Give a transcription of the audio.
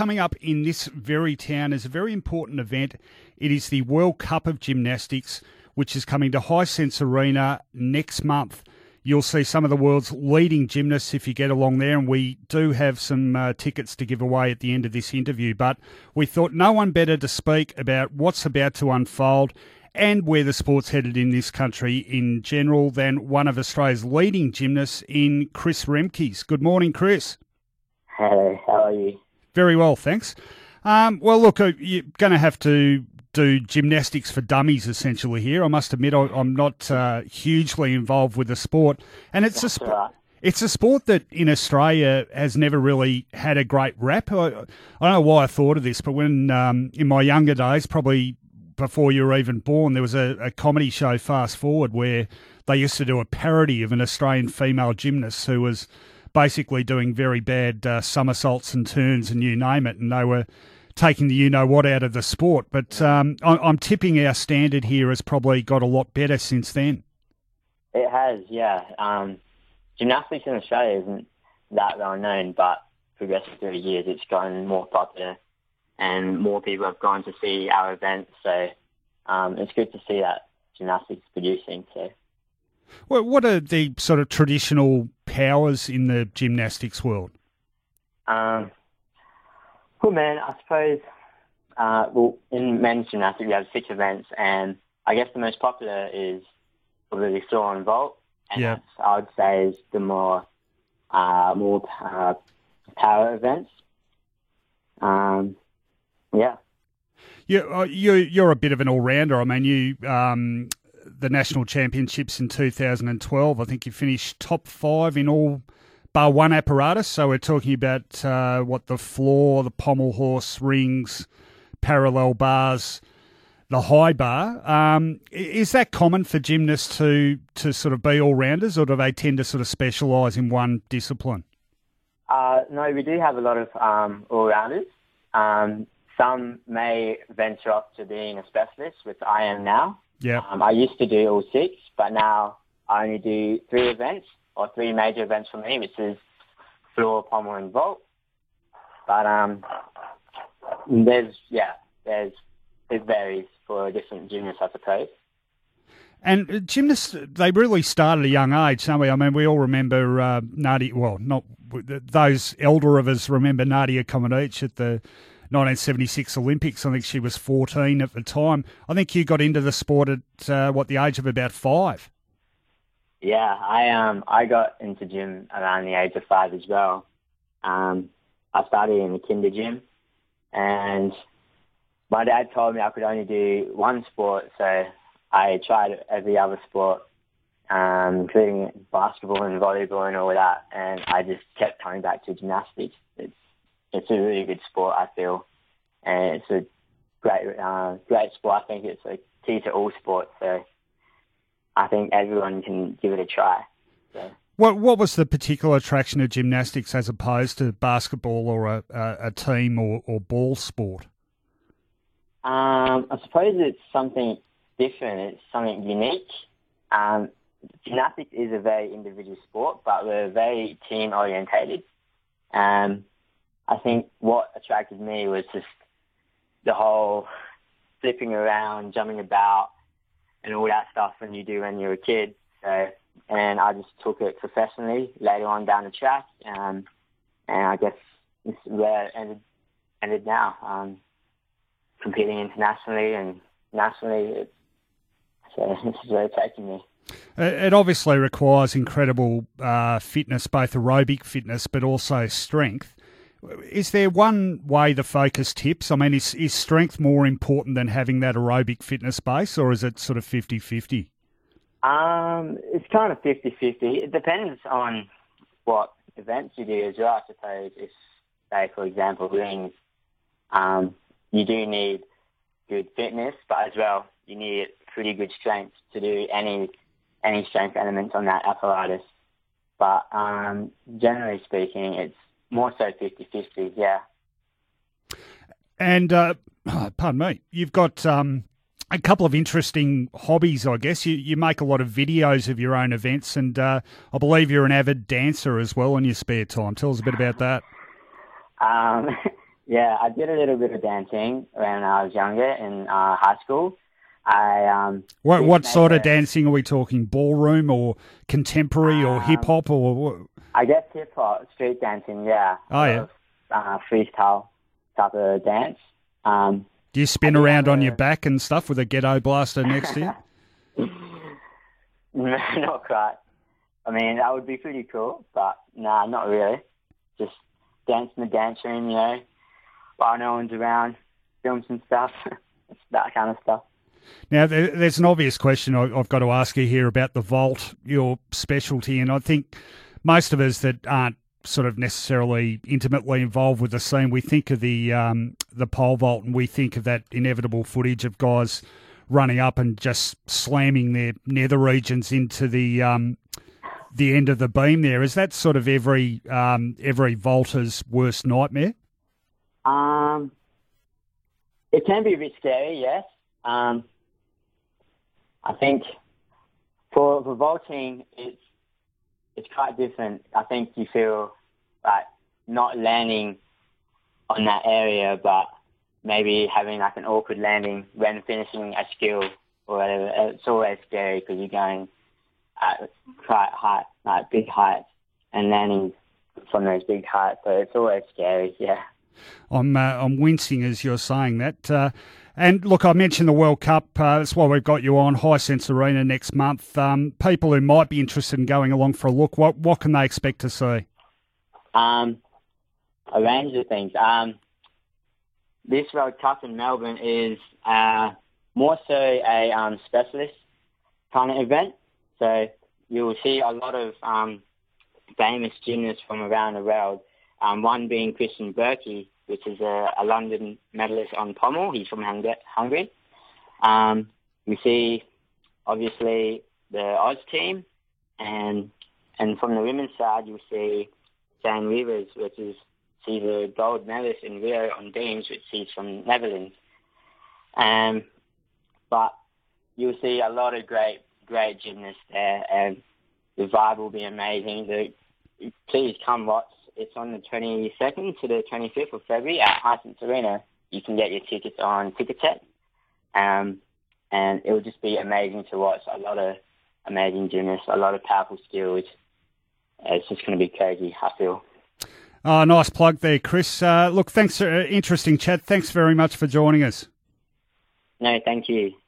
coming up in this very town is a very important event. It is the World Cup of Gymnastics, which is coming to Hisense Arena next month. You'll see some of the world's leading gymnasts if you get along there, and we do have some tickets to give away at the end of this interview. But we thought no one better to speak about what's about to unfold and where the sport's headed in this country in general than one of Australia's leading gymnasts in Chris Remkes. Good morning, Chris. Hello, how are you? Very well, thanks. Well, look, you're going to have to do gymnastics for dummies essentially here. I must admit I'm not hugely involved with the sport. And it's It's a sport that in Australia has never really had a great rap. I don't know why I thought of this, but when in my younger days, probably before you were even born, there was a comedy show, Fast Forward, where they used to do a parody of an Australian female gymnast who was basically doing very bad somersaults and turns and you name it, and they were taking the you-know-what out of the sport. But I'm tipping our standard here has probably got a lot better since then. It has, yeah. Gymnastics in Australia isn't that well known, but progressively through the years it's gotten more popular and more people have gone to see our events. So it's good to see that gymnastics is producing. So, well, what are the sort of traditional powers in the gymnastics world? Well, man, I suppose, in men's gymnastics we have 6 events, and I guess the most popular is probably the floor and vault, and that's, I would say, is the more power events. Yeah. You're a bit of an all-rounder. I mean, you the national championships in 2012, I think you finished top 5 in all bar one apparatus. So we're talking about the floor, the pommel horse, rings, parallel bars, the high bar. Is that common for gymnasts to sort of be all-rounders, or do they tend to sort of specialise in one discipline? No, we do have a lot of all-rounders. Some may venture off to being a specialist, which I am now. Yeah. I used to do all 6, but now I only do 3 events, or 3 major events for me, which is floor, pommel, and vault. But it varies for different gymnasts, I suppose. And gymnasts, they really start at a young age, don't we? I mean, we all remember Nadia, well, not those elder of us remember Nadia Comaneci at the 1976 Olympics. I think she was 14 at the time. I think you got into the sport at, the age of about 5? Yeah, I got into gym around the age of 5 as well. I started in the kinder gym, and my dad told me I could only do one sport, so I tried every other sport, including basketball and volleyball and all that, and I just kept coming back to gymnastics. It's a really good sport, I feel, and it's a great sport. I think it's a key to all sports, so I think everyone can give it a try. So. What was the particular attraction of gymnastics as opposed to basketball or a team or ball sport? I suppose it's something different. It's something unique. Gymnastics is a very individual sport, but we're very team-orientated. I think what attracted me was just the whole flipping around, jumping about, and all that stuff when you do when you're a kid. So, and I just took it professionally later on down the track, and I guess this is where it ended now. Competing internationally and nationally, so this is where it's taking me. It obviously requires incredible fitness, both aerobic fitness but also strength. Is there one way the focus tips? I mean, is strength more important than having that aerobic fitness base, or is it sort of 50-50? It's kind of 50-50. It depends on what events you do as well, I suppose. If, say, for example, rings, you do need good fitness, but as well, you need pretty good strength to do any strength elements on that apparatus. But generally speaking, it's more so 50-50, yeah. And, pardon me, you've got a couple of interesting hobbies, I guess. You make a lot of videos of your own events, and I believe you're an avid dancer as well in your spare time. Tell us a bit about that. Yeah, I did a little bit of dancing when I was younger in high school. What sort of dancing are we talking? Ballroom or contemporary or hip hop or what? I guess hip hop, street dancing. Yeah. Oh yeah. Freestyle type of dance. Do you spin around on your back and stuff with a ghetto blaster next to you? No, not quite. I mean, that would be pretty cool, but nah, not really. Just dance in the dance room, while no one's around, film some stuff. It's that kind of stuff. Now, there's an obvious question I've got to ask you here about the vault, your specialty, and I think most of us that aren't sort of necessarily intimately involved with the scene, we think of the pole vault and we think of that inevitable footage of guys running up and just slamming their nether regions into the end of the beam there. Is that sort of every vaulter's worst nightmare? It can be a bit scary, yes. I think for vaulting, it's quite different. I think you feel like not landing on that area, but maybe having like an awkward landing when finishing a skill or whatever. It's always scary because you're going at quite high, like big heights, and landing from those big heights. So it's always scary, yeah. I'm wincing as you're saying that. And look, I mentioned the World Cup. That's why we've got you on Hisense Arena next month. People who might be interested in going along for a look, what can they expect to see? A range of things. This World Cup in Melbourne is more so a specialist kind of event. So you will see a lot of famous gymnasts from around the world. One being Christian Berkey, which is a London medalist on pommel. He's from Hungary. We see, obviously, the Oz team, and from the women's side, you see Jane Rivers, she's a gold medalist in Rio on beams, which she's from Netherlands. But you'll see a lot of great gymnasts there, and the vibe will be amazing. Please come watch. It's on the 22nd to the 25th of February at Hisense Arena. You can get your tickets on Ticketek. And it will just be amazing to watch. A lot of amazing gymnasts, a lot of powerful skills. It's just going to be crazy, I feel. Oh, nice plug there, Chris. Look, thanks for an interesting chat. Thanks very much for joining us. No, thank you.